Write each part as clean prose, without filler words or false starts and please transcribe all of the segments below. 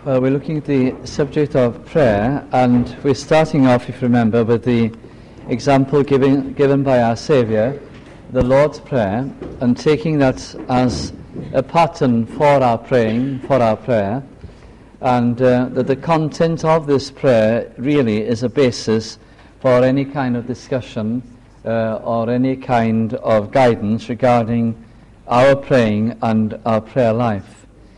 Well, we're looking at the subject of prayer, and we're starting off, if you remember, with the example given by our Saviour, the Lord's Prayer, and taking that as a pattern for our praying, for our prayer, and that the content of this prayer really is a basis for any kind of discussion or any kind of guidance regarding our praying and our prayer life.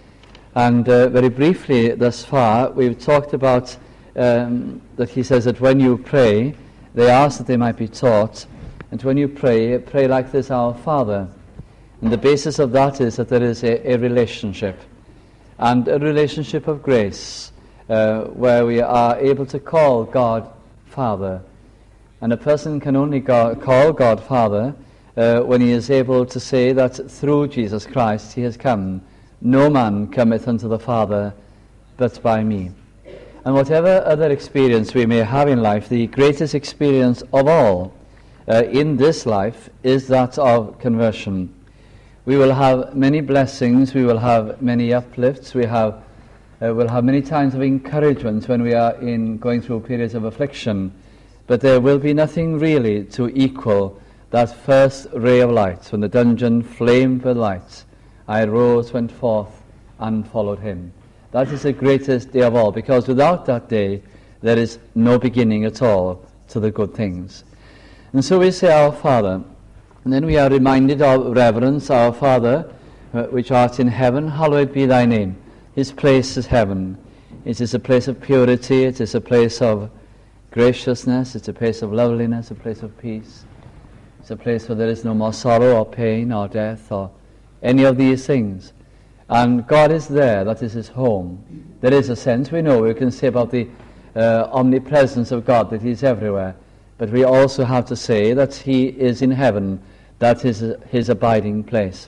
And very briefly thus far, we've talked about that he says that when you pray, they ask that they might be taught, and when you pray, pray like this, Our Father. And the basis of that is that there is a relationship, and a relationship of grace, where we are able to call God Father. And a person can only call God Father when he is able to say that through Jesus Christ he has come. No man cometh unto the Father but by me. And whatever other experience we may have in life, the greatest experience of all in this life is that of conversion. We will have many blessings, we will have many uplifts, we'll have many times of encouragement when we are going through periods of affliction, but there will be nothing really to equal that first ray of light, when the dungeon flamed with light. I rose, went forth, and followed him. That is the greatest day of all, because without that day, there is no beginning at all to the good things. And so we say, Our Father, and then we are reminded of reverence. Our Father, which art in heaven, hallowed be thy name. His place is heaven. It is a place of purity, it is a place of graciousness, it's a place of loveliness, a place of peace. It's a place where there is no more sorrow or pain or death or any of these things. And God is there, that is his home. There is a sense, we know, we can say about the omnipresence of God, that he's everywhere. But we also have to say that he is in heaven, that is his abiding place.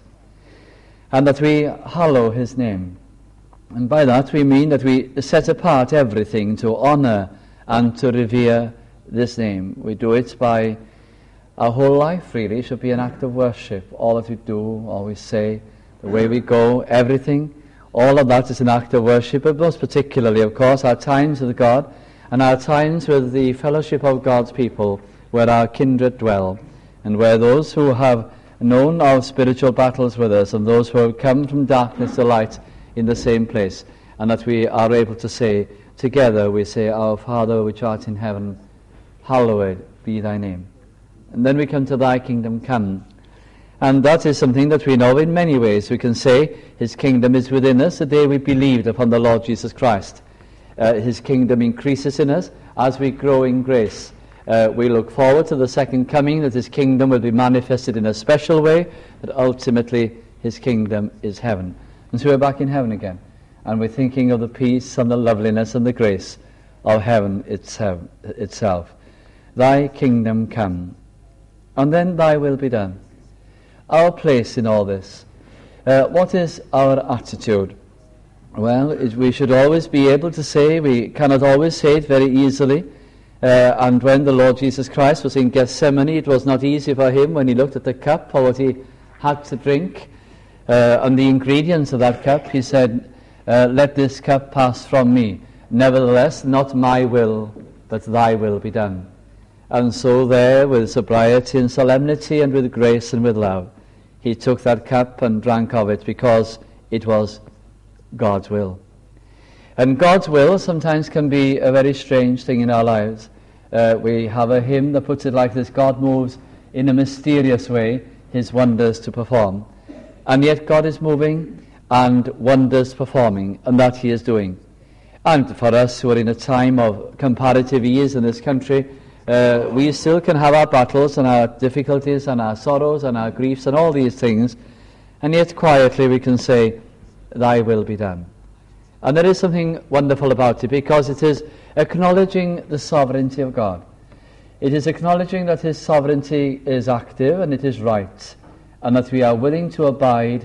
And that we hallow his name. And by that we mean that we set apart everything to honor and to revere this name. We do it by our whole life, really, should be an act of worship. All that we do, all we say, the way we go, everything, all of that is an act of worship, but most particularly, of course, our times with God and our times with the fellowship of God's people, where our kindred dwell, and where those who have known our spiritual battles with us and those who have come from darkness to light in the same place, and that we are able to say, together we say, Our Father which art in heaven, hallowed be thy name. And then we come to thy kingdom come. And that is something that we know in many ways. We can say his kingdom is within us the day we believed upon the Lord Jesus Christ. His kingdom increases in us as we grow in grace. We look forward to the second coming, that his kingdom will be manifested in a special way, that ultimately his kingdom is heaven. And so we're back in heaven again. And we're thinking of the peace and the loveliness and the grace of heaven itself. Thy kingdom come. And then thy will be done. Our place in all this. What is our attitude? Well, we should always be able to say, we cannot always say it very easily. And when the Lord Jesus Christ was in Gethsemane, it was not easy for him when he looked at the cup or what he had to drink. And the ingredients of that cup, he said, let this cup pass from me. Nevertheless, not my will, but thy will be done. And so there, with sobriety and solemnity and with grace and with love, he took that cup and drank of it because it was God's will. And God's will sometimes can be a very strange thing in our lives. We have a hymn that puts it like this: God moves in a mysterious way his wonders to perform. And yet God is moving and wonders performing, and that he is doing. And for us who are in a time of comparative ease in this country, we still can have our battles and our difficulties and our sorrows and our griefs and all these things, and yet quietly we can say, thy will be done. And there is something wonderful about it, because it is acknowledging the sovereignty of God. It is acknowledging that his sovereignty is active and it is right, and that we are willing to abide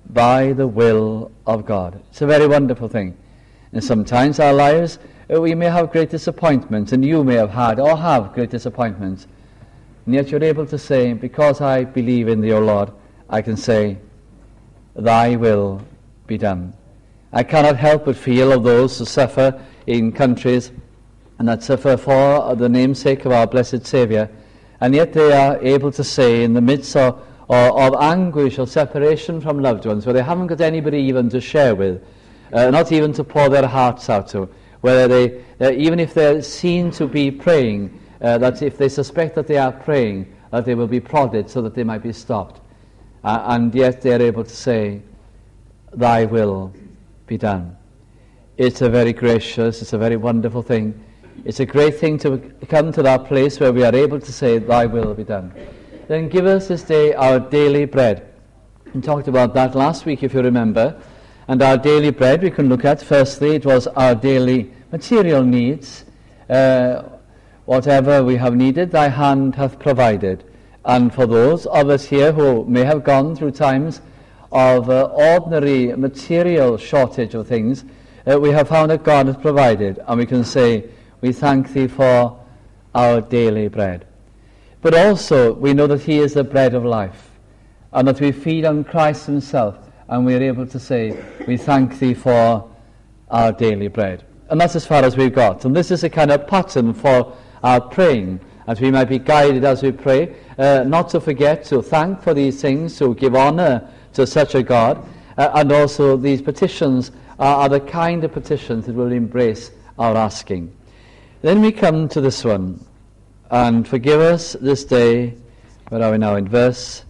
by the will of God. It's a very wonderful thing. And sometimes our lives, we may have great disappointments, and you may have had or have great disappointments, and yet you're able to say, because I believe in thee, O Lord, I can say, thy will be done. I cannot help but feel of those who suffer in countries and that suffer for the namesake of our blessed Saviour, and yet they are able to say, in the midst of anguish or separation from loved ones, where they haven't got anybody even to share with, not even to pour their hearts out to, where they, even if they're seen to be praying, that if they suspect that they are praying, that they will be prodded so that they might be stopped. And yet they are able to say, "Thy will be done." It's a very gracious, it's a very wonderful thing. It's a great thing to come to that place where we are able to say, "Thy will be done." Then give us this day our daily bread. We talked about that last week, if you remember. And our daily bread we can look at. Firstly, it was our daily material needs. Whatever we have needed, thy hand hath provided. And for those of us here who may have gone through times of ordinary material shortage of things, we have found that God has provided, and we can say, "We thank thee for our daily bread." But also, we know that he is the bread of life, and that we feed on Christ himself, and we are able to say, "We thank thee for our daily bread." And that's as far as we've got. And this is a kind of pattern for our praying, that we might be guided as we pray, not to forget to thank for these things, to give honour to such a God, and also these petitions are the kind of petitions that will embrace our asking. Then we come to this one, and forgive us this day, where are we now, in verse,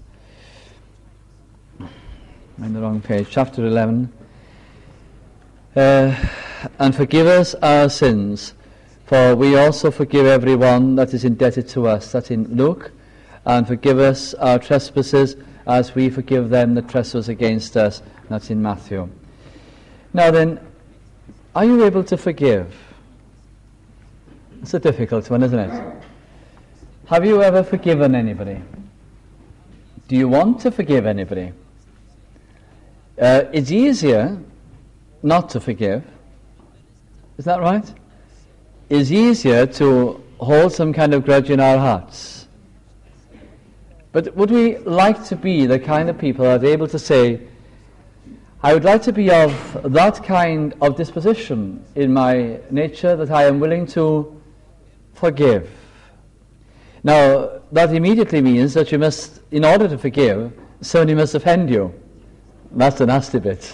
I'm in the wrong page, chapter 11, and forgive us our sins, for we also forgive everyone that is indebted to us. That's in Luke. And forgive us our trespasses, as we forgive them that trespass against us. That's in Matthew. Now then, are you able to forgive? It's a difficult one, isn't it? Have you ever forgiven anybody? Do you want to forgive anybody? It's easier not to forgive. Is that right? It's easier to hold some kind of grudge in our hearts. But would we like to be the kind of people that are able to say, "I would like to be of that kind of disposition in my nature, that I am willing to forgive"? Now, that immediately means that you must, in order to forgive, somebody must offend you. That's the nasty bit.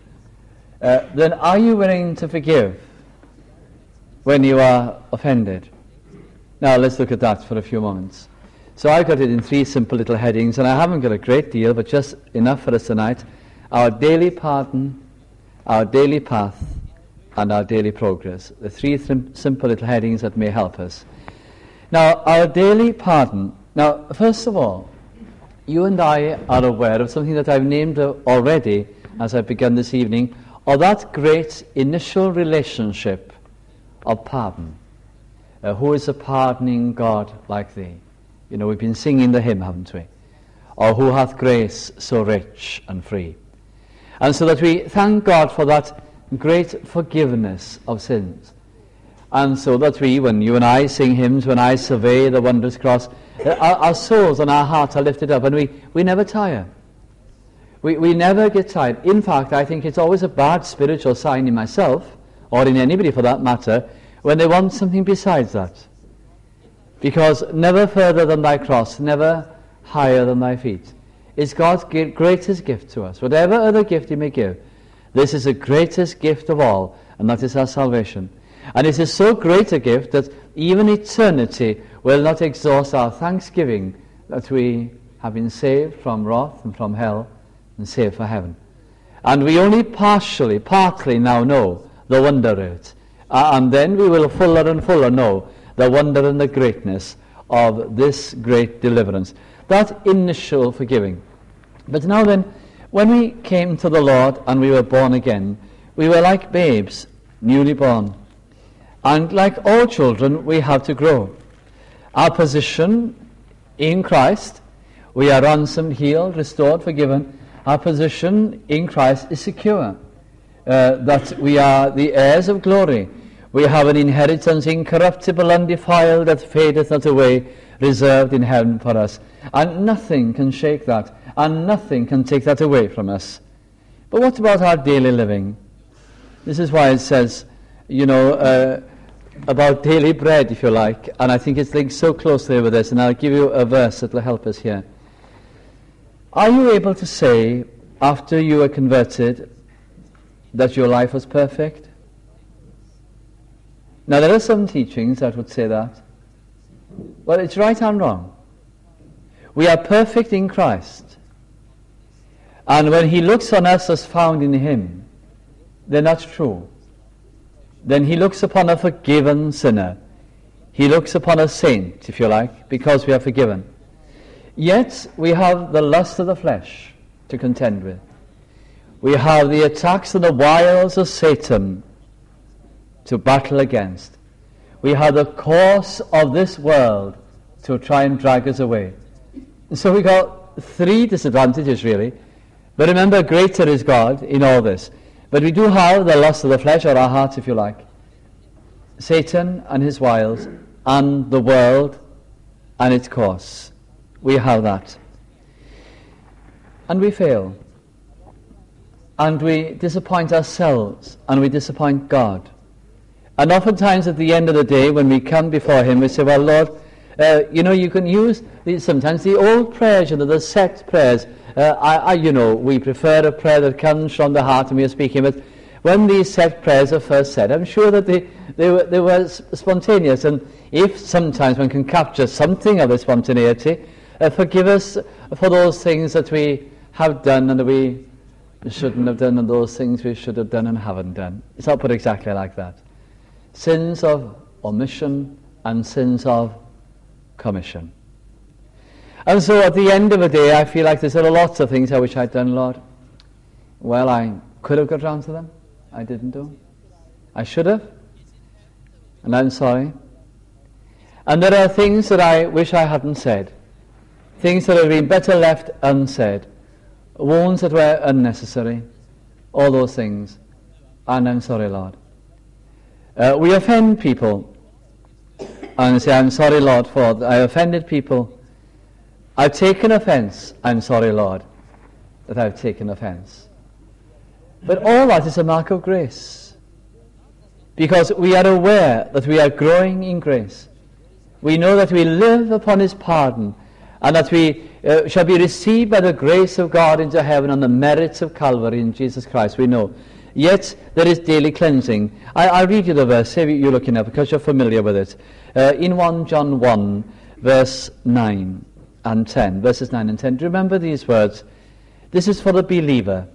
Then are you willing to forgive when you are offended? Now, let's look at that for a few moments. So I've got it in 3 simple little headings, and I haven't got a great deal, but just enough for us tonight. Our daily pardon, our daily path, and our daily progress. The 3 simple little headings that may help us. Now, our daily pardon. Now, first of all, you and I are aware of something that I've named already as I've begun this evening, of that great initial relationship of pardon. Who is a pardoning God like thee? You know, we've been singing the hymn, haven't we? Or who hath grace so rich and free? And so that we thank God for that great forgiveness of sins. And so that we, when you and I sing hymns, when I survey the wondrous cross, our souls and our hearts are lifted up, and we never tire. We never get tired. In fact, I think it's always a bad spiritual sign in myself, or in anybody for that matter, when they want something besides that. Because never further than thy cross, never higher than thy feet, is God's greatest gift to us. Whatever other gift he may give, this is the greatest gift of all, and that is our salvation. And it is so great a gift that even eternity will not exhaust our thanksgiving that we have been saved from wrath and from hell and saved for heaven. And we only partly now know the wonder of it. And then we will fuller and fuller know the wonder and the greatness of this great deliverance. That initial forgiving. But now then, when we came to the Lord and we were born again, we were like babes, newly born. And like all children, we have to grow. Our position in Christ, we are ransomed, healed, restored, forgiven. Our position in Christ is secure. That we are the heirs of glory. We have an inheritance incorruptible, undefiled, that fadeth not away, reserved in heaven for us. And nothing can shake that, and nothing can take that away from us. But what about our daily living? This is why it says, about daily bread, if you like, and I think it's linked so closely with this, and I'll give you a verse that will help us here. Are you able to say, after you were converted, that your life was perfect? Now, there are some teachings that would say that. Well, it's right and wrong. We are perfect in Christ. And when he looks on us as found in him, then that's true. Then he looks upon a forgiven sinner. He looks upon a saint, if you like, because we are forgiven. Yet, we have the lust of the flesh to contend with. We have the attacks and the wiles of Satan to battle against. We have the course of this world to try and drag us away. So we got three disadvantages, really. But remember, greater is God in all this. But we do have the lust of the flesh, or our hearts, if you like. Satan and his wiles, and the world and its course. We have that. And we fail. And we disappoint ourselves, and we disappoint God. And oftentimes at the end of the day, when we come before him, we say, well, Lord, you can use sometimes the old prayers, the set prayers. We prefer a prayer that comes from the heart and we are speaking. But when these set prayers are first said, I'm sure that they were spontaneous. And if sometimes one can capture something of the spontaneity, forgive us for those things that we have done and that we shouldn't have done, and those things we should have done and haven't done. It's not put exactly like that. Sins of omission and sins of commission. And so at the end of the day, I feel like there's lots of things I wish I'd done, Lord. Well, I could have got round to them. I didn't do. I should have. And I'm sorry. And there are things that I wish I hadn't said. Things that have been better left unsaid. Wounds that were unnecessary. All those things. And I'm sorry, Lord. We offend people. And say, I'm sorry, Lord, for I offended people. I've taken offense. I'm sorry, Lord, that I've taken offense. But all that is a mark of grace. Because we are aware that we are growing in grace. We know that we live upon his pardon, and that we shall be received by the grace of God into heaven on the merits of Calvary in Jesus Christ. We know. Yet there is daily cleansing. I'll read you the verse. Say you're looking at, because you're familiar with it. In 1 John 1, verse 9 and 10. Verses 9 and 10. Remember these words. This is for the believer.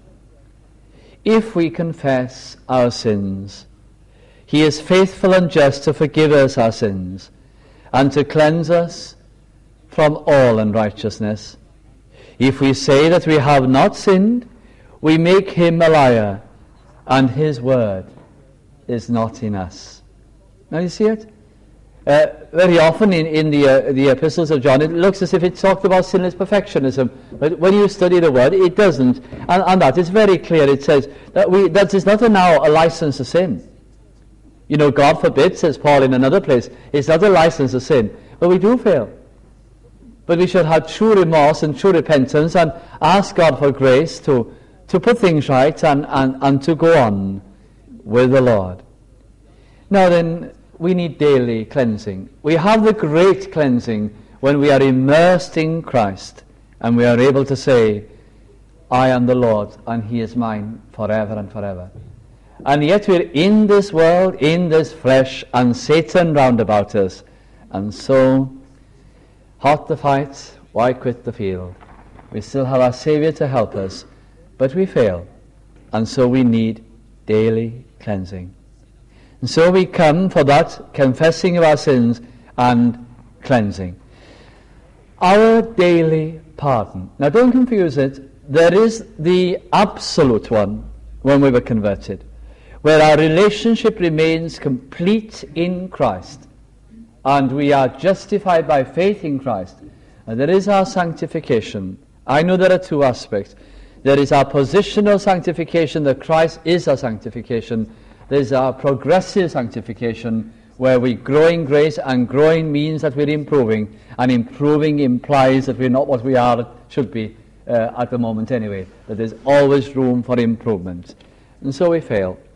If we confess our sins, he is faithful and just to forgive us our sins and to cleanse us from all unrighteousness. If we say that we have not sinned, we make him a liar, and his word is not in us. Now you see it? Very often in the epistles of John, it looks as if it talked about sinless perfectionism. But when you study the word, it doesn't. And that is very clear. It says that is not now a license to sin. God forbid, says Paul in another place, it's not a license to sin. But we do fail. But we should have true remorse and true repentance and ask God for grace to put things right and to go on with the Lord. Now then, we need daily cleansing. We have the great cleansing when we are immersed in Christ and we are able to say, I am the Lord and he is mine forever and forever. And yet we're in this world, in this flesh, and Satan round about us. And so, hot the fight, why quit the field? We still have our Saviour to help us, but we fail. And so we need daily cleansing. And so we come for that confessing of our sins and cleansing. Our daily pardon. Now don't confuse it. There is the absolute one when we were converted, where our relationship remains complete in Christ and we are justified by faith in Christ. And there is our sanctification. I know there are two aspects. There is our positional sanctification, that Christ is our sanctification. There's our progressive sanctification, where we grow in grace, and growing means that we're improving, and improving implies that we're not what we are, should be, at the moment anyway, that there's always room for improvement. And so we fail.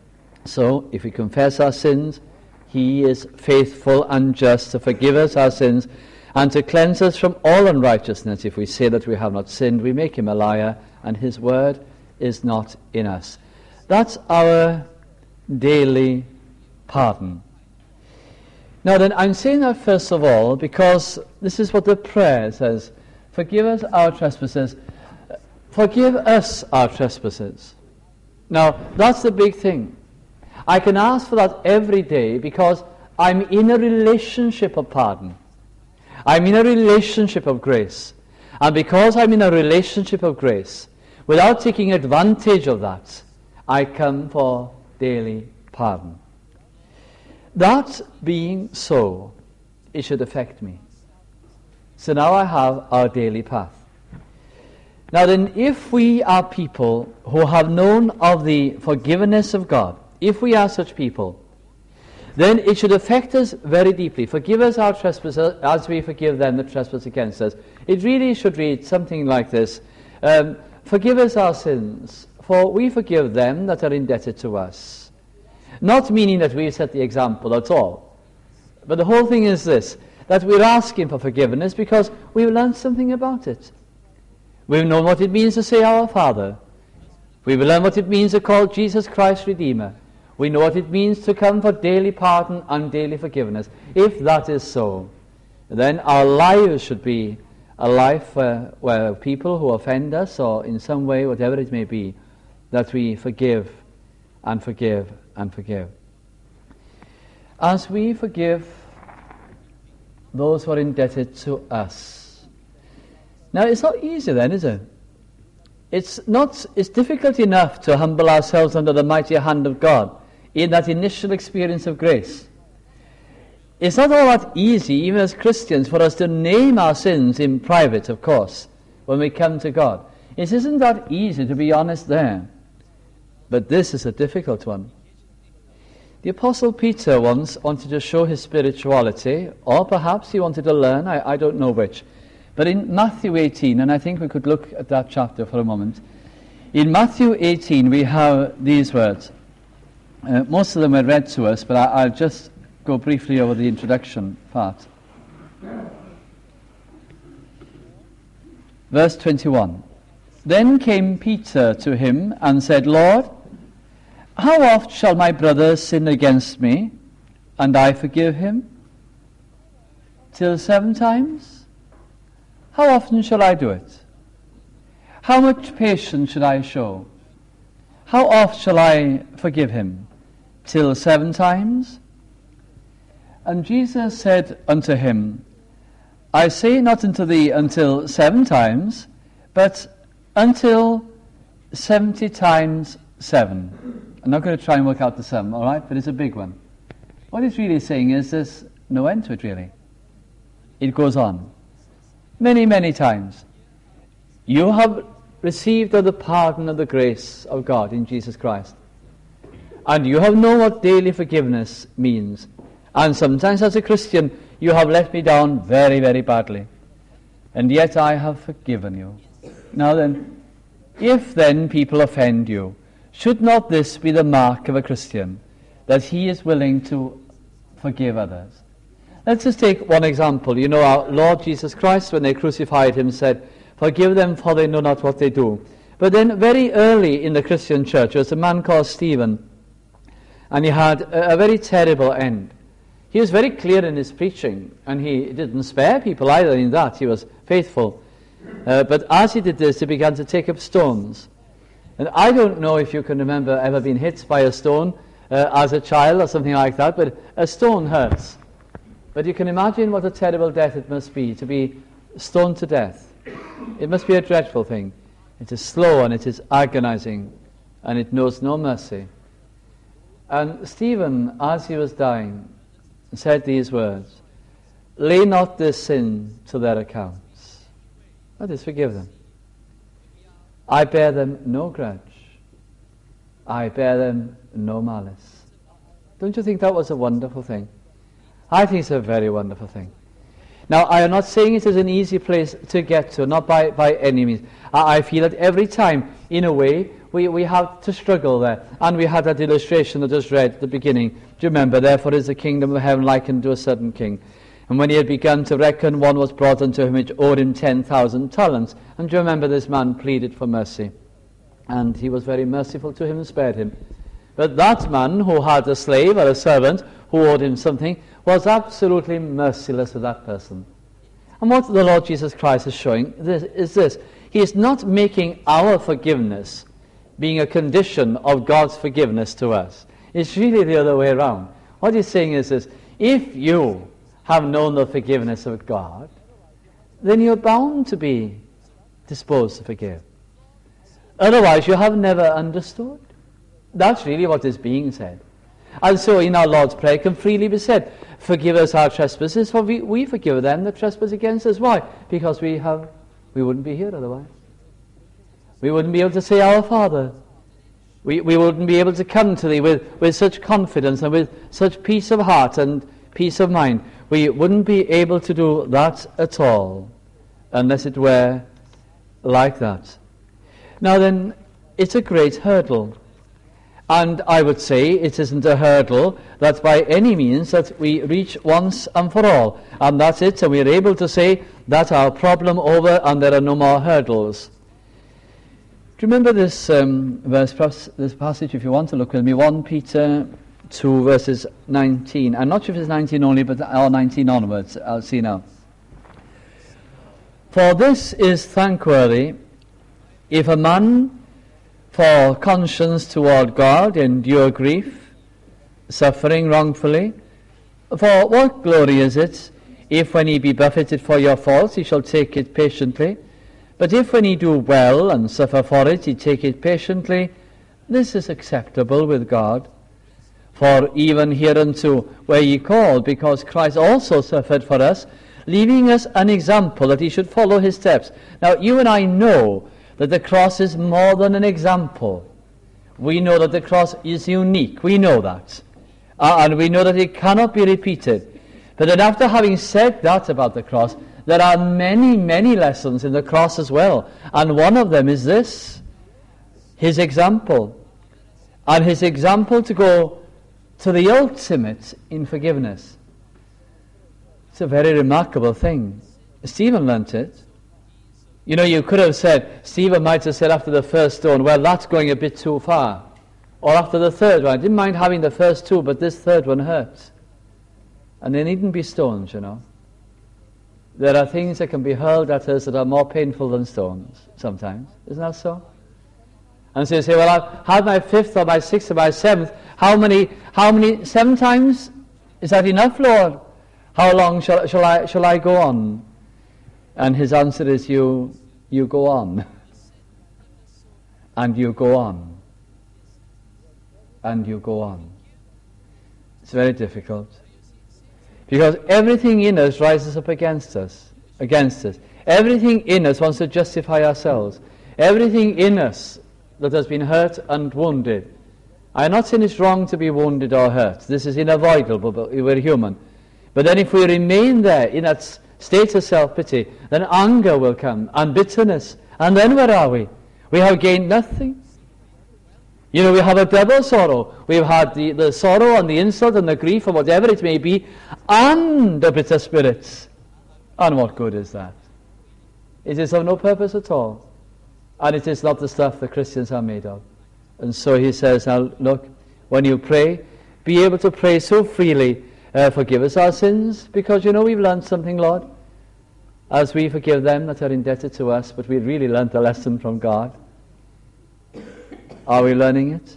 So, if we confess our sins, he is faithful and just to forgive us our sins and to cleanse us from all unrighteousness. If we say that we have not sinned, we make him a liar, and his word is not in us. That's our daily pardon. Now then, I'm saying that first of all because this is what the prayer says. Forgive us our trespasses. Forgive us our trespasses. Now, that's the big thing. I can ask for that every day because I'm in a relationship of pardon. I'm in a relationship of grace. And because I'm in a relationship of grace, without taking advantage of that, I come for daily pardon. That being so, it should affect me. So now I have our daily path. Now then, if we are people who have known of the forgiveness of God, if we are such people, then it should affect us very deeply. Forgive us our trespasses as we forgive them that trespass against us. It really should read something like this. Forgive us our sins, for we forgive them that are indebted to us. Not meaning that we set the example at all. But the whole thing is this, that we're asking for forgiveness because we've learned something about it. We've known what it means to say our Father. We've learned what it means to call Jesus Christ Redeemer. We know what it means to come for daily pardon and daily forgiveness. If that is so, then our lives should be a life where people who offend us, or in some way, whatever it may be, that we forgive and forgive and forgive. As we forgive those who are indebted to us. Now, it's not easy then, is it? It's difficult enough to humble ourselves under the mighty hand of God in that initial experience of grace. It's not all that easy, even as Christians, for us to name our sins in private, of course, when we come to God. It isn't that easy, to be honest, there. But this is a difficult one. The Apostle Peter once wanted to show his spirituality, or perhaps he wanted to learn, I don't know which. But in Matthew 18, and I think we could look at that chapter for a moment. In Matthew 18 we have these words. Most of them are read to us, but I'll just go briefly over the introduction part. Verse 21. Then came Peter to him and said, Lord, how oft shall my brother sin against me, and I forgive him? Till 7 times? How often shall I do it? How much patience should I show? How oft shall I forgive him? Till 7 times? And Jesus said unto him, I say not unto thee until 7 times, but until 70 times 7. I'm not going to try and work out the sum, all right? But it's a big one. What he's really saying is there's no end to it, really. It goes on. Many, many times. You have received of the pardon of the grace of God in Jesus Christ. And you have known what daily forgiveness means. And sometimes as a Christian, you have let me down very, very badly. And yet I have forgiven you. Now then, if then people offend you, should not this be the mark of a Christian, that he is willing to forgive others? Let's just take one example. You know, our Lord Jesus Christ, when they crucified him, said, forgive them, for they know not what they do. But then very early in the Christian church, there was a man called Stephen, and he had a very terrible end. He was very clear in his preaching, and he didn't spare people either in that. He was faithful. But as he did this, he began to take up stones. And I don't know if you can remember ever being hit by a stone as a child or something like that, but a stone hurts. But you can imagine what a terrible death it must be, to be stoned to death. It must be a dreadful thing. It is slow and it is agonizing, and it knows no mercy. And Stephen, as he was dying, said these words, lay not this sin to their accounts. That is, forgive them. I bear them no grudge. I bear them no malice. Don't you think that was a wonderful thing? I think it's a very wonderful thing. Now, I am not saying it is an easy place to get to, not by any means. I feel that every time, in a way, we have to struggle there. And we had that illustration that was read at the beginning. Do you remember? Therefore is the kingdom of heaven likened to a certain king. And when he had begun to reckon, one was brought unto him which owed him 10,000 talents. And do you remember this man pleaded for mercy? And he was very merciful to him and spared him. But that man who had a slave or a servant who owed him something was absolutely merciless to that person. And what the Lord Jesus Christ is showing is this. He is not making our forgiveness being a condition of God's forgiveness to us. It's really the other way around. What he's saying is this: if you have known the forgiveness of God, then you're bound to be disposed to forgive. Otherwise, you have never understood. That's really what is being said. And so in our Lord's Prayer it can freely be said, forgive us our trespasses, for we forgive them that trespass against us. Why? Because we wouldn't be here otherwise. We wouldn't be able to say, Our Father. We wouldn't be able to come to Thee with such confidence and with such peace of heart and peace of mind. We wouldn't be able to do that at all unless it were like that. Now then, it's a great hurdle. And I would say it isn't a hurdle that by any means that we reach once and for all. And that's it, and we're able to say that's our problem over and there are no more hurdles. Do you remember this verse, this passage, if you want to look with me, 1 Peter 2 verses 19. I'm not sure if it's 19 only, but 19 onwards. I'll see now. For this is thankworthy, if a man for conscience toward God endure grief, suffering wrongfully. For what glory is it, if when he be buffeted for your faults, he shall take it patiently? But if when he do well and suffer for it, he take it patiently, this is acceptable with God. For even hereunto were ye called, because Christ also suffered for us, leaving us an example that he should follow his steps. Now, you and I know that the cross is more than an example. We know that the cross is unique. We know that. And we know that it cannot be repeated. But then after having said that about the cross, there are many, many lessons in the cross as well. And one of them is this: his example. And his example to go to the ultimate in forgiveness. It's a very remarkable thing. Stephen learnt it. You know, you could have said, Stephen might have said after the first stone, well, that's going a bit too far. Or after the third one, I didn't mind having the first two, but this third one hurts. And they needn't be stones, you know. There are things that can be hurled at us that are more painful than stones, sometimes. Isn't that so? And so you say, well, I've had my fifth or my sixth or my seventh. How many, 7 times? Is that enough, Lord? How long shall I go on? And his answer is, you go on. And you go on. And you go on. It's very difficult. Because everything in us rises up against us. Everything in us wants to justify ourselves. Everything in us that has been hurt and wounded. I'm not saying it's wrong to be wounded or hurt. This is unavoidable, but we're human. But then if we remain there in that state of self-pity, then anger will come, and bitterness. And then where are we? We have gained nothing. You know, we have a double sorrow. We've had the sorrow and the insult and the grief or whatever it may be, and the bitter spirits. And what good is that? It is of no purpose at all. And it is not the stuff the Christians are made of. And so he says, now look, when you pray, be able to pray so freely, forgive us our sins, because you know we've learned something, Lord, as we forgive them that are indebted to us, but we really learned a lesson from God. Are we learning it?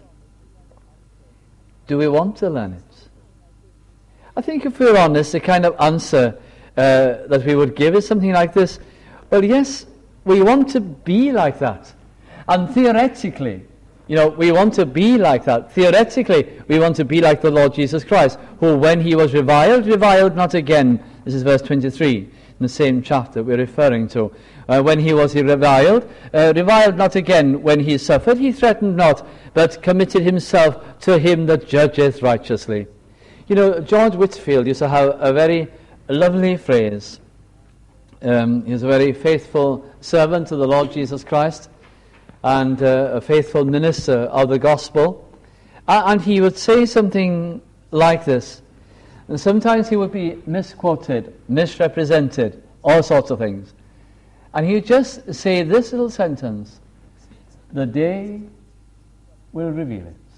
Do we want to learn it? I think if we're honest, the kind of answer that we would give is something like this. Well, yes, we want to be like that. And theoretically, you know, we want to be like that. Theoretically, we want to be like the Lord Jesus Christ, who when he was reviled not again. This is verse 23 in the same chapter we're referring to. When he was reviled not again. When he suffered, he threatened not, but committed himself to him that judgeth righteously. You know, George Whitefield used to have a very lovely phrase. He was a very faithful servant to the Lord Jesus Christ and a faithful minister of the gospel. And he would say something like this. And sometimes he would be misquoted, misrepresented, all sorts of things. And he would just say this little sentence: the day will reveal it.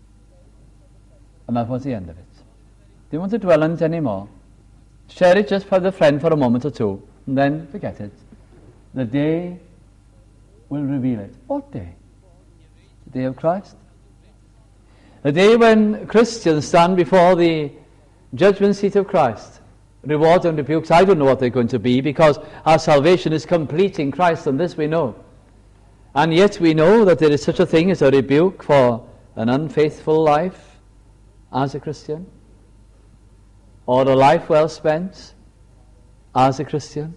And that was the end of it. Didn't want to dwell on it anymore. Share it just with a friend for a moment or two, and then forget it. The day will reveal it. What day? The day of Christ. The day when Christians stand before the judgment seat of Christ. Rewards and rebukes, I don't know what they're going to be, because our salvation is complete in Christ, and this we know. And yet we know that there is such a thing as a rebuke for an unfaithful life as a Christian, or a life well spent as a Christian,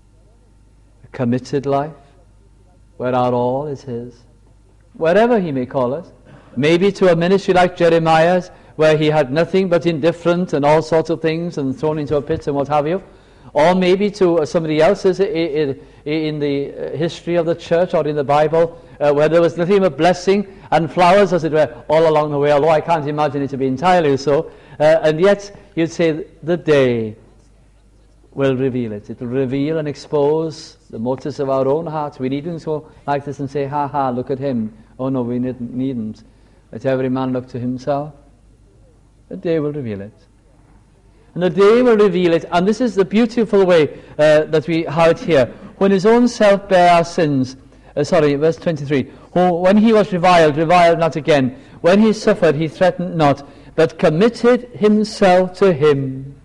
a committed life where our all is His, wherever He may call us. Maybe to a ministry like Jeremiah's, where he had nothing but indifferent and all sorts of things and thrown into a pit and what have you. Or maybe to somebody else's in the history of the church or in the Bible, where there was nothing but blessing and flowers, as it were, all along the way, although I can't imagine it to be entirely so. And yet you'd say the day will reveal it. It will reveal and expose the motives of our own hearts. We needn't go like this and say, ha ha, look at him. Oh no, we needn't. Let every man look to himself. The day will reveal it. And the day will reveal it, and this is the beautiful way that we have it here. When his own self bare our sins, verse 23, who when he was reviled not again. When he suffered, he threatened not, but committed himself to him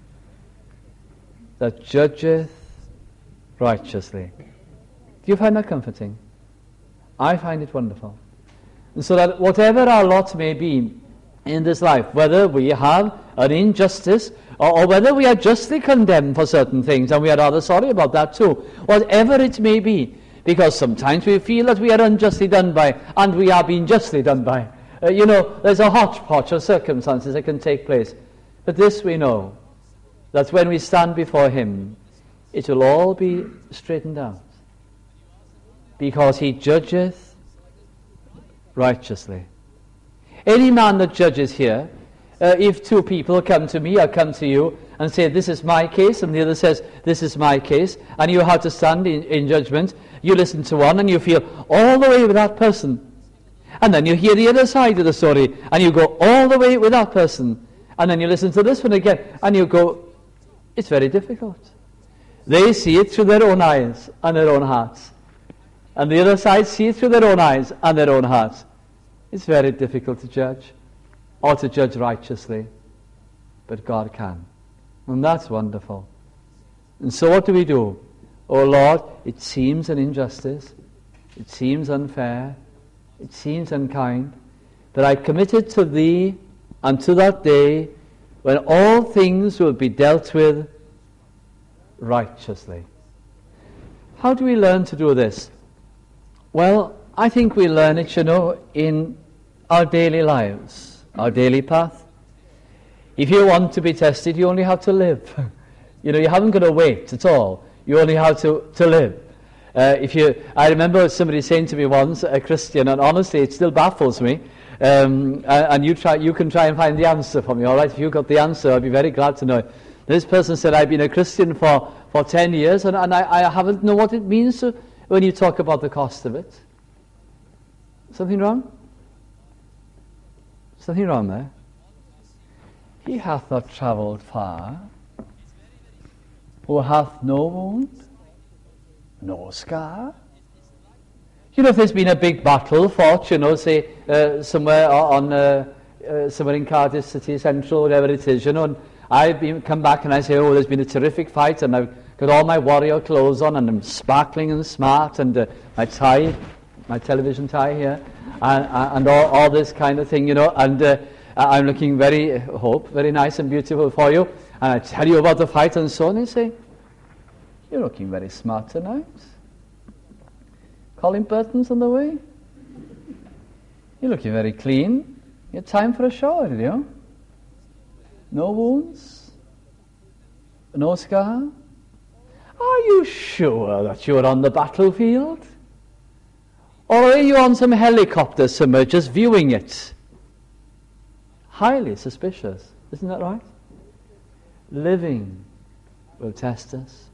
that judgeth righteously. Do you find that comforting? I find it wonderful. And so that whatever our lot may be in this life, whether we have an injustice or whether we are justly condemned for certain things, and we are rather sorry about that too, whatever it may be, because sometimes we feel that we are unjustly done by, and we are being justly done by. There's a hodgepodge of circumstances that can take place. But this we know, that when we stand before him, it will all be straightened out, because he judgeth righteously. Any man that judges here, if two people come to me or come to you and say, this is my case, and the other says, this is my case, and you have to stand in judgment, you listen to one and you feel all the way with that person. And then you hear the other side of the story, and you go all the way with that person. And then you listen to this one again, and you go, it's very difficult. They see it through their own eyes and their own hearts. And the other side see it through their own eyes and their own hearts. It's very difficult to judge, or to judge righteously, but God can. And that's wonderful. And so what do? Oh Lord, it seems an injustice, it seems unfair, it seems unkind, but I commit it to Thee unto that day when all things will be dealt with righteously. How do we learn to do this? Well, I think we learn it, in our daily lives, our daily path. If you want to be tested, you only have to live. You haven't got to wait at all. You only have to live. I remember somebody saying to me once, a Christian, and honestly it still baffles me, and you can try and find the answer for me, all right? If you've got the answer, I'd be very glad to know it. This person said, I've been a Christian for 10 years, and I haven't known what it means when you talk about the cost of it. Something wrong? Something wrong there? He hath not travelled far, who hath no wound, no scar. If there's been a big battle fought, say, somewhere somewhere in Cardiff City Central, whatever it is, and I've come back and I say, there's been a terrific fight, and I've got all my warrior clothes on, and I'm sparkling and smart, and my tie, my television tie here, and all this kind of thing, and I'm looking very nice and beautiful for you, and I tell you about the fight and so on, and you say, you're looking very smart tonight. Colin Burton's on the way. You're looking very clean. You have time for a shower, did you? No wounds, no scar. Are you sure that you're on the battlefield? Or are you on some helicopter somewhere just viewing it? Highly suspicious. Isn't that right? Living will test us.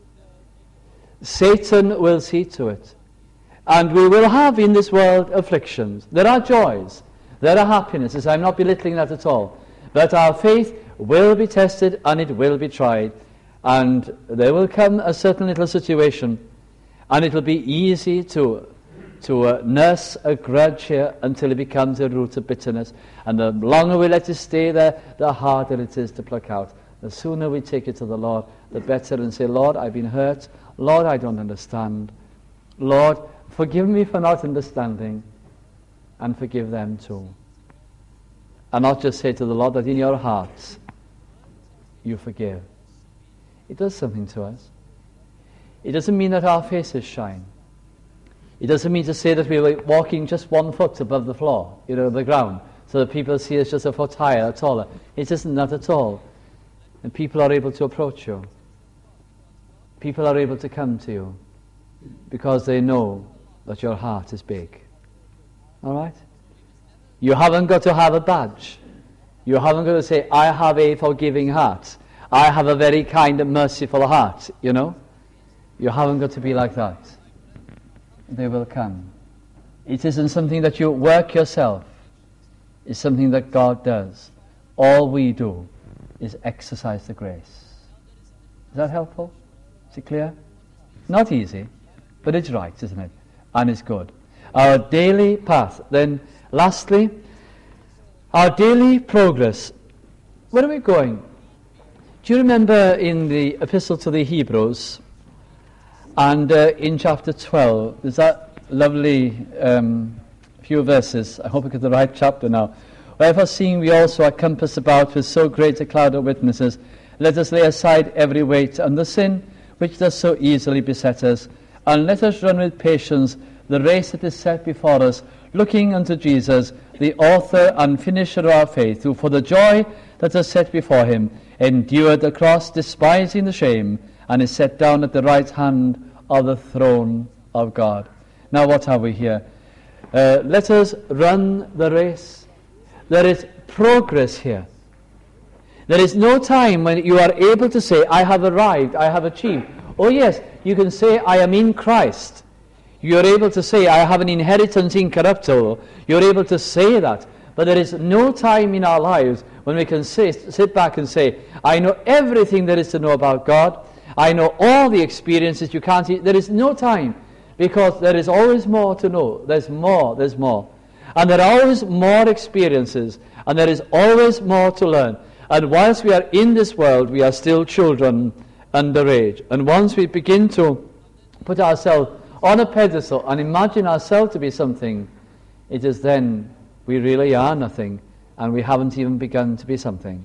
Satan will see to it. And we will have in this world afflictions. There are joys. There are happinesses. I'm not belittling that at all. But our faith will be tested and it will be tried. And there will come a certain little situation, and it will be easy to nurse a grudge here until it becomes a root of bitterness. And the longer we let it stay there, the harder it is to pluck out. The sooner we take it to the Lord, the better, and say, Lord, I've been hurt. Lord, I don't understand. Lord, forgive me for not understanding, and forgive them too. And not just say to the Lord that in your hearts you forgive. It does something to us. It doesn't mean that our faces shine. It doesn't mean to say that we're walking just 1 foot above the floor, the ground, so that people see us just a foot higher or taller. It isn't that at all. And people are able to approach you. People are able to come to you because they know that your heart is big. All right? You haven't got to have a badge. You haven't got to say, I have a forgiving heart. I have a very kind and merciful heart, You haven't got to be like that. They will come. It isn't something that you work yourself. It's something that God does. All we do is exercise the grace. Is that helpful? Is it clear? Not easy, but it's right, isn't it? And it's good. Our daily path. Then, lastly, our daily progress. Where are we going? Do you remember in the Epistle to the Hebrews, and in chapter 12, there's that lovely few verses. I hope I get the right chapter now. Wherefore, seeing we also are compassed about with so great a cloud of witnesses, let us lay aside every weight and the sin which does so easily beset us, and let us run with patience the race that is set before us, looking unto Jesus, the author and finisher of our faith, who for the joy that is set before him endured the cross, despising the shame, and is set down at the right hand of the throne of God. Now what have we here? Let us run the race. There is progress here. There is no time when you are able to say, I have arrived, I have achieved. Oh yes, you can say, I am in Christ. You are able to say, I have an inheritance incorruptible. You are able to say that. But there is no time in our lives when we can sit back and say, I know everything there is to know about God. I know all the experiences you can't see. There is no time, because there is always more to know. There's more. And there are always more experiences, and there is always more to learn. And whilst we are in this world, we are still children underage. And once we begin to put ourselves on a pedestal and imagine ourselves to be something, it is then we really are nothing, and we haven't even begun to be something.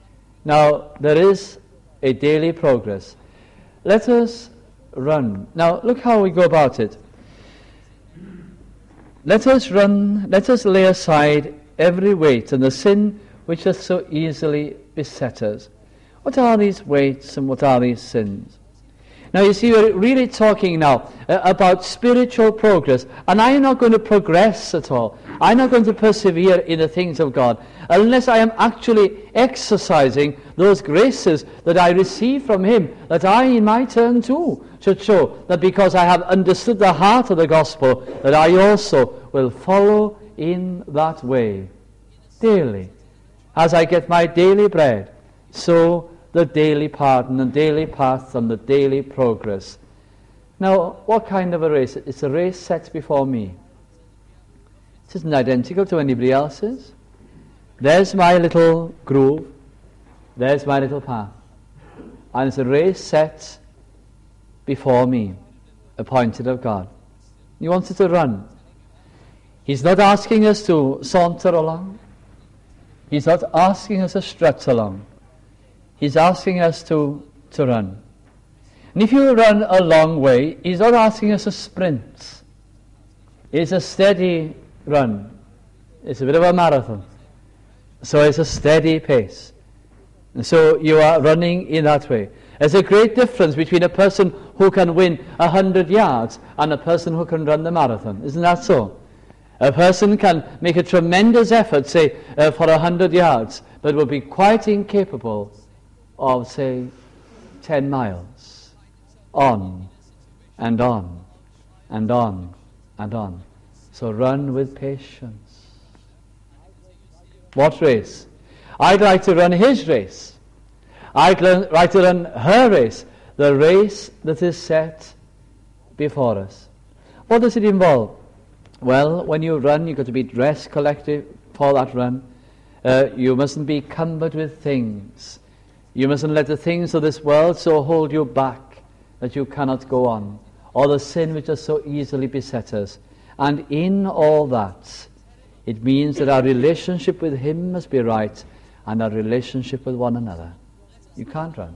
Now, there is a daily progress. Let us run. Now, look how we go about it. Let us run, let us lay aside every weight and the sin which does so easily beset us. What are these weights and what are these sins? Now, you see, we're really talking now about spiritual progress, and I am not going to progress at all. I'm not going to persevere in the things of God unless I am actually exercising those graces that I receive from Him, that I in my turn too should show that because I have understood the heart of the gospel, that I also will follow in that way daily. As I get my daily bread, so the daily pardon and daily path and the daily progress. Now, what kind of a race? It's a race set before me. It isn't identical to anybody else's. There's my little groove. There's my little path. And it's a race set before me, appointed of God. He wants it to run. He's not asking us to saunter along. He's not asking us to strut along. He's asking us to run. And if you run a long way, He's not asking us to sprint. It's a steady run. It's a bit of a marathon. So it's a steady pace. And so you are running in that way. There's a great difference between a person who can win 100 yards and a person who can run the marathon. Isn't that so? A person can make a tremendous effort, say, for 100 yards, but will be quite incapable of, say, 10 miles. On and on and on and on. So run with patience. What race? I'd like to run his race. I'd like to run her race, the race that is set before us. What does it involve? Well, when you run, you've got to be dressed correctly for that run. You mustn't be cumbered with things. You mustn't let the things of this world so hold you back that you cannot go on, or the sin which does so easily beset us. And in all that, it means that our relationship with Him must be right, and our relationship with one another. You can't run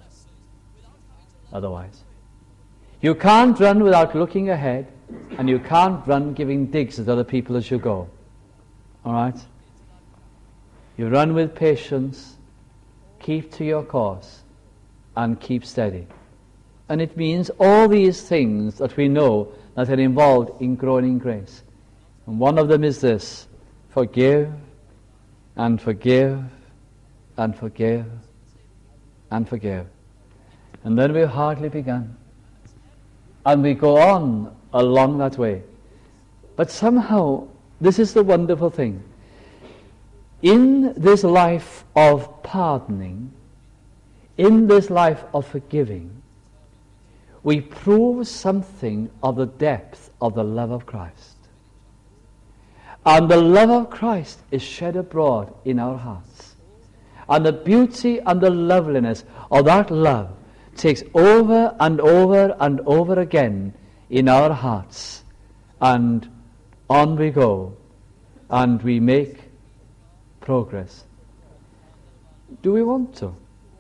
otherwise. You can't run without looking ahead, and you can't run giving digs at other people as you go. All right? You run with patience, keep to your course, and keep steady. And it means all these things that we know that are involved in growing in grace. And one of them is this: forgive and forgive and forgive and forgive. And then we've hardly begun. And we go on along that way. But somehow, this is the wonderful thing. In this life of pardoning, in this life of forgiving, we prove something of the depth of the love of Christ. And the love of Christ is shed abroad in our hearts. And the beauty and the loveliness of that love takes over and over and over again in our hearts. And on we go, and we make progress. Do we want to?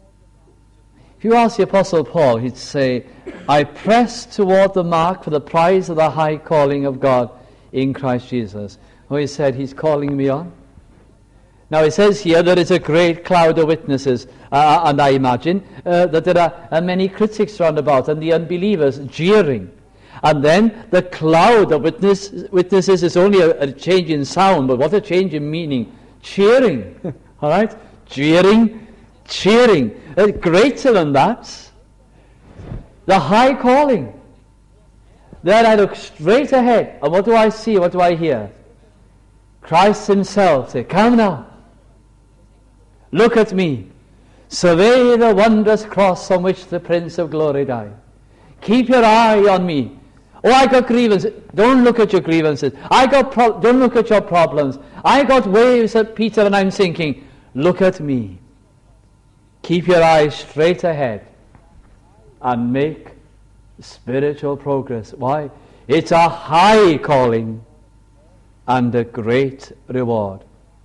If you ask the Apostle Paul, he'd say, I press toward the mark for the prize of the high calling of God in Christ Jesus. Oh, he said, he's calling me on. Now it says here there is a great cloud of witnesses, and I imagine that there are many critics round about, and the unbelievers jeering. And then the cloud of witnesses is only a change in sound, but what a change in meaning. Cheering, all right? Jeering, cheering. Greater than that, the high calling. Then I look straight ahead, and what do I see? What do I hear? Christ himself say, come now, look at me, survey the wondrous cross on which the Prince of Glory died. Keep your eye on me. Oh, I got grievances. Don't look at your grievances. Don't look at your problems. I got waves at Peter, and I'm thinking, look at me. Keep your eyes straight ahead and make spiritual progress. Why? It's a high calling and a great reward.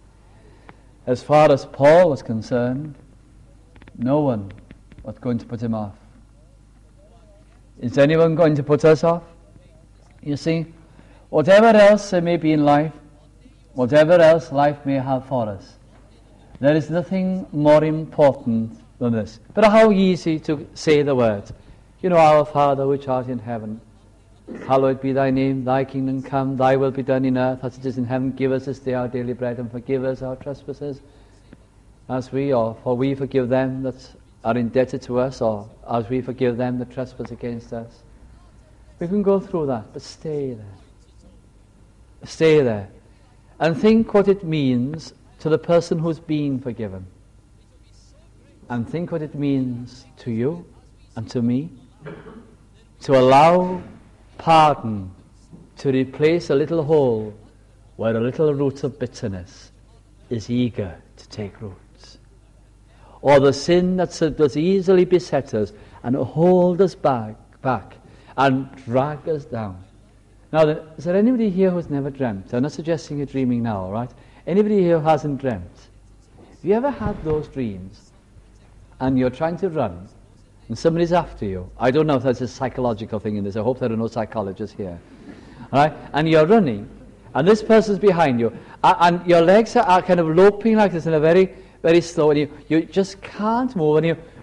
As far as Paul was concerned, no one was going to put him off. Is anyone going to put us off? You see, whatever else there may be in life, whatever else life may have for us, there is nothing more important than this. But how easy to say the words. You know, our Father which art in heaven, hallowed be thy name, thy kingdom come, thy will be done in earth as it is in heaven. Give us this day our daily bread, and forgive us our trespasses, for we forgive them that are indebted to us, or as we forgive them that trespass against us. We can go through that, but stay there. Stay there. And think what it means to the person who's been forgiven. And think what it means to you and to me to allow pardon to replace a little hole where a little root of bitterness is eager to take root. Or the sin that does easily beset us and hold us back and drag us down. Now, is there anybody here who's never dreamt? I'm not suggesting you're dreaming now, all right? Anybody here who hasn't dreamt? Have you ever had those dreams and you're trying to run and somebody's after you? I don't know if that's a psychological thing in this. I hope there are no psychologists here. All right? And you're running and this person's behind you and your legs are kind of loping like this in a very, very slow, and you just can't move, and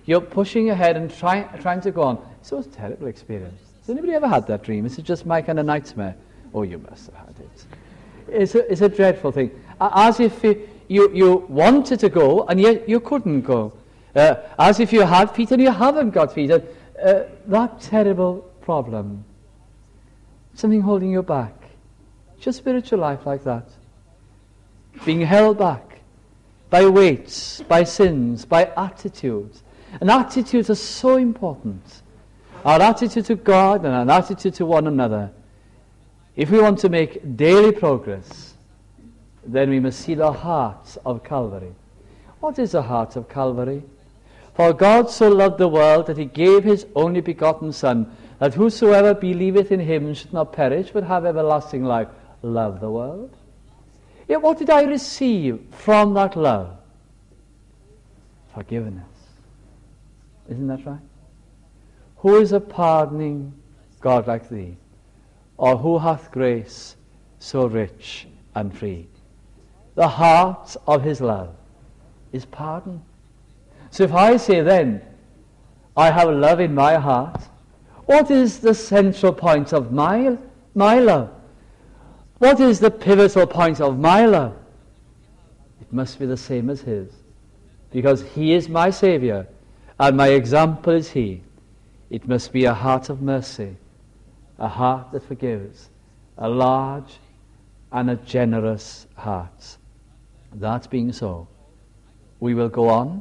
You're pushing ahead and trying to go on. It's a terrible experience. Has anybody ever had that dream? Is it just my kind of nightmare? Oh, you must have had it. It's a dreadful thing. As if you wanted to go and yet you couldn't go. As if you had feet and you haven't got feet. That terrible problem. Something holding you back. Just spiritual life like that. Being held back by weights, by sins, by attitudes. And attitudes are so important. Our attitude to God and our attitude to one another. If we want to make daily progress, then we must see the heart of Calvary. What is the heart of Calvary? For God so loved the world that he gave his only begotten Son, that whosoever believeth in him should not perish but have everlasting life. Love the world. Yet what did I receive from that love? Forgiveness. Isn't that right? Who is a pardoning God like thee? Or who hath grace so rich and free? The heart of his love is pardon. So if I say then, I have love in my heart, what is the central point of my love? What is the pivotal point of my love? It must be the same as his. Because he is my Saviour, and my example is he. It must be a heart of mercy, a heart that forgives, a large and a generous heart. That being so, we will go on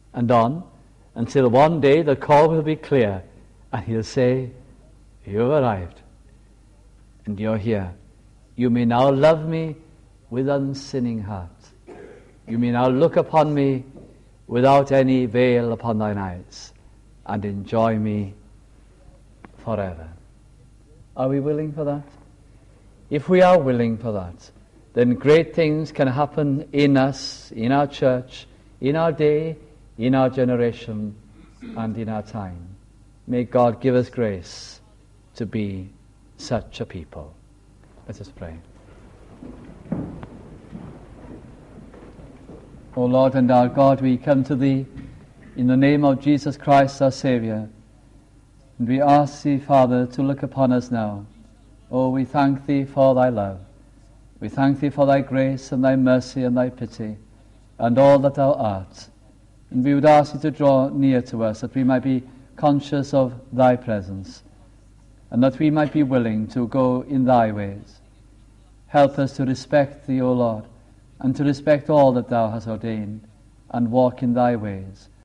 until one day the call will be clear, and he'll say, you've arrived, and you're here. You may now love me with unsinning heart. You may now look upon me without any veil upon thine eyes, and enjoy me forever. Are we willing for that? If we are willing for that, then great things can happen in us, in our church, in our day, in our generation, and in our time. May God give us grace to be such a people. Let us pray. O Lord and our God, we come to thee in the name of Jesus Christ, our Saviour. And we ask thee, Father, to look upon us now. Oh, we thank thee for thy love. We thank thee for thy grace and thy mercy and thy pity and all that thou art. And we would ask thee to draw near to us, that we might be conscious of thy presence, and that we might be willing to go in thy ways. Help us to respect thee, O Lord, and to respect all that thou hast ordained, and walk in thy ways.